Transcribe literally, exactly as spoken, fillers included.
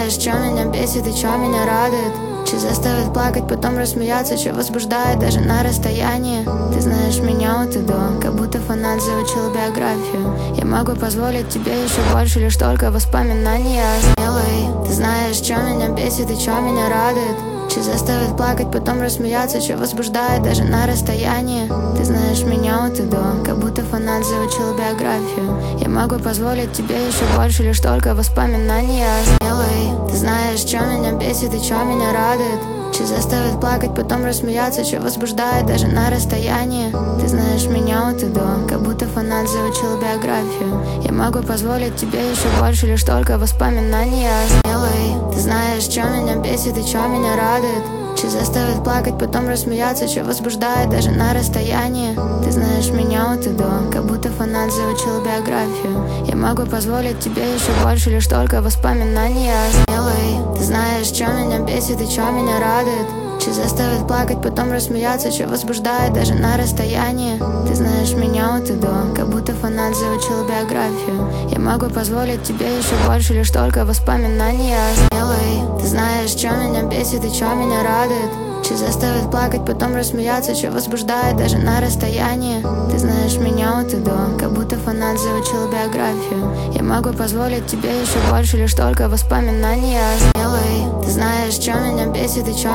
знаешь, что меня бесит и что меня радует, что заставит плакать, потом рассмеяться, что возбуждает даже на расстоянии. Ты знаешь меня от и до, как будто фанат заучил биографию. Я могу позволить тебе еще больше, лишь только воспоминаний о смелой. Ты знаешь, что меня бесит и что меня радует, что заставит плакать, потом рассмеяться, что возбуждает даже на расстоянии. Ты знаешь меня от и до, как будто фанат заучил биографию. Я могу позволить тебе еще больше, лишь только воспоминаний о смелой. Ты знаешь, что меня бесит и что меня радует, что заставит плакать, потом рассмеяться, что возбуждает даже на расстоянии. Ты знаешь меня от и до, как будто фанат заучил биографию. Я могу позволить тебе еще больше, лишь только воспоминаний о смелой. Ты знаешь, что меня бесит и что меня радует, что заставит плакать, потом рассмеяться, что возбуждает даже на расстоянии. Ты знаешь меня от и до, как будто фанат заучил биографию. Я могу позволить тебе еще больше, лишь только воспоминаний о смелой. Ты знаешь, что меня бесит и что меня радует, что заставит плакать, потом рассмеяться, что возбуждает даже на расстоянии. Ты знаешь меня от и до, как будто фанат заучил биографию. Я могу позволить тебе еще больше, лишь только воспоминаний о смелой. Ты знаешь, что меня бесит и что меня радует, что заставит плакать, потом рассмеяться, что возбуждает даже на расстоянии. Ты знаешь меня от и до, как будто фанат заучил биографию. Я могу позволить тебе еще больше, лишь только воспоминаний о смелой. Ты знаешь, что меня бесит и что